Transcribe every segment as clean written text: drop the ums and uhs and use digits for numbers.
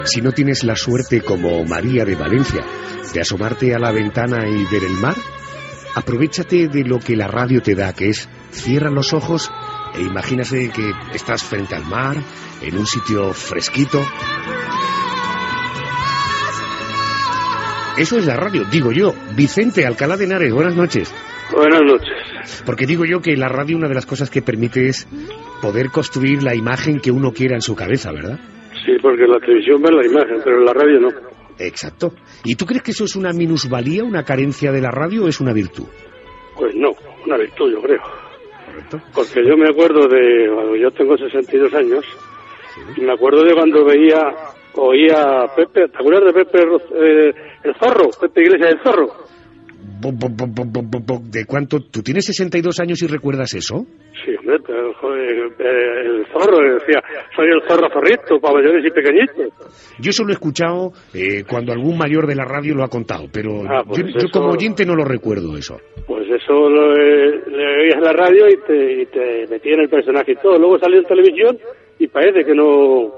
Si no tienes la suerte como María de Valencia de asomarte a la ventana y ver el mar, aprovéchate de lo que la radio te da, que es cierra los ojos e imagínate que estás frente al mar, en un sitio fresquito. Eso es la radio, digo yo. Vicente Alcalá de Henares, buenas noches. Buenas noches. Porque digo yo que la radio una de las cosas que permite es poder construir la imagen que uno quiera en su cabeza, ¿verdad? Sí, porque la televisión ve la imagen, pero en la radio no. Exacto. ¿Y tú crees que eso es una minusvalía, una carencia de la radio o es una virtud? Pues no, una virtud yo creo. Correcto. Porque yo me acuerdo de, yo tengo 62 años, y me acuerdo de cuando oía a Pepe, ¿te acuerdas de Pepe el Zorro? Pepe Iglesias el Zorro. ¿De cuánto? ¿Tú tienes 62 años y recuerdas eso? Sí, hombre, el Zorro decía, soy el Zorro Zorrito, para mayores y pequeñitos. Yo eso lo he escuchado cuando algún mayor de la radio lo ha contado, pero pues yo eso, como oyente no lo recuerdo eso. Pues eso le oías en la radio y te metía en el personaje y todo. Luego salió en televisión y parece que no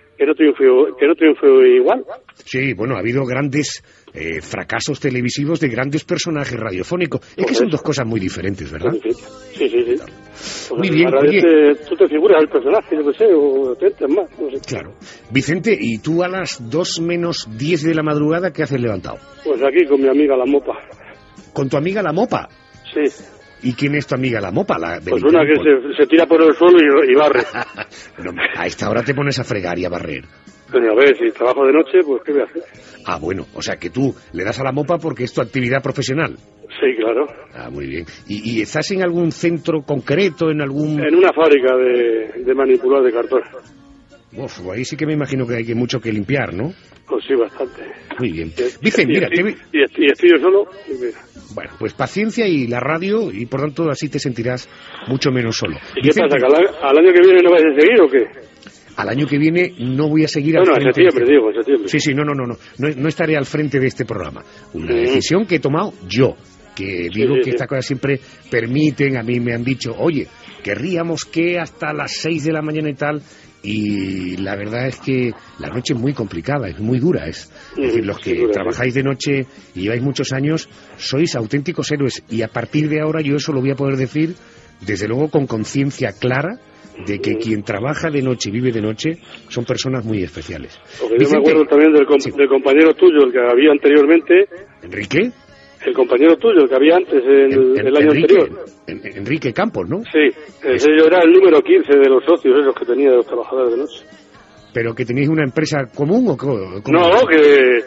triunfó igual. Sí, bueno, ha habido grandes fracasos televisivos de grandes personajes radiofónicos. Es que son dos cosas muy diferentes, ¿verdad? Sí. Pues muy bien, oye. Tú te figuras el personaje, yo qué sé, o te entras más, no sé. Claro. Vicente, ¿y tú a las 2 menos 10 de la madrugada qué haces levantado? Pues aquí con mi amiga la Mopa. ¿Con tu amiga la Mopa? Sí. ¿Y quién es tu amiga la Mopa? Pues una que se tira por el suelo y barre. No, a esta hora te pones a fregar y a barrer. Pero a ver, si trabajo de noche, pues ¿qué voy a hacer? Ah, bueno, o sea que tú le das a la Mopa porque es tu actividad profesional. Sí, claro. Ah, muy bien. ¿Y estás en algún centro concreto, en algún...? En una fábrica de manipular de cartón. Uf, ahí sí que me imagino que hay mucho que limpiar, ¿no? Pues sí, bastante. Muy bien. Vicente, mira... Y estoy yo solo, y mira. Bueno, pues paciencia y la radio, y por tanto así te sentirás mucho menos solo. ¿Y Vicente, qué pasa, que al año que viene no vais a seguir o qué? Al año que viene no voy a seguir al frente. En septiembre. Sí, no estaré al frente de este programa. Una decisión que he tomado yo, que digo que estas cosas siempre permiten, a mí me han dicho, oye, querríamos que hasta las 6 de la mañana y tal, y la verdad es que la noche es muy complicada, es muy dura, es decir, los que trabajáis de noche y lleváis muchos años, sois auténticos héroes, y a partir de ahora yo eso lo voy a poder decir, desde luego con conciencia clara, de que quien trabaja de noche y vive de noche son personas muy especiales. Porque yo me acuerdo también del compañero tuyo, el que había anteriormente. ¿Enrique? El compañero tuyo, el que había antes, el año anterior. Enrique Campos, ¿no? Sí, ese yo era el número 15 de los socios esos que tenía de los trabajadores de noche. ¿Pero que tenéis una empresa común o cómo? No, que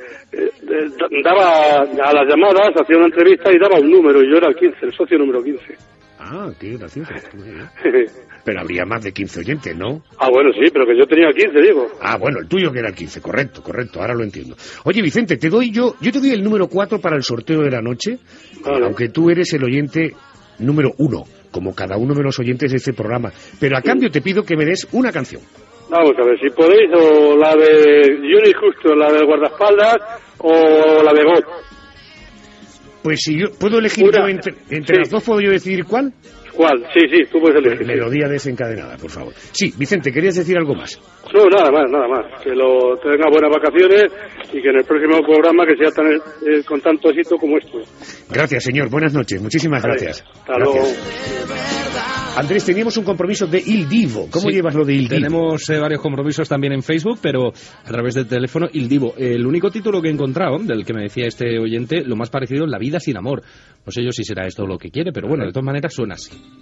daba a las llamadas, hacía una entrevista y daba un número, y yo era el 15, el socio número 15. Ah, qué gracioso. Pero habría más de 15 oyentes, ¿no? Ah, bueno, sí, pero que yo tenía 15, digo. Ah, bueno, el tuyo que era el 15, correcto, ahora lo entiendo. Oye, Vicente, yo te doy el número 4 para el sorteo de la noche, vale, aunque tú eres el oyente número 1, como cada uno de los oyentes de este programa. Pero a cambio te pido que me des una canción. Vamos a ver, si podéis, o la de Johnny Justo, la del guardaespaldas, o la de God. Pues si yo puedo elegir yo entre las dos, ¿puedo yo decidir cuál? ¿Cuál? Sí, tú puedes elegir. Melodía desencadenada, por favor. Sí, Vicente, ¿querías decir algo más? No, nada más. Que tenga buenas vacaciones y que en el próximo programa que sea con tanto éxito como esto. Gracias, señor. Buenas noches. Muchísimas gracias. Hasta luego. Andrés, teníamos un compromiso de Il Divo. ¿Cómo llevas lo de Il Divo? Tenemos varios compromisos también en Facebook, pero a través del teléfono Il Divo. El único título que he encontrado, del que me decía este oyente, lo más parecido es La vida sin amor. No sé yo si será esto lo que quiere, pero bueno, de todas maneras suena así.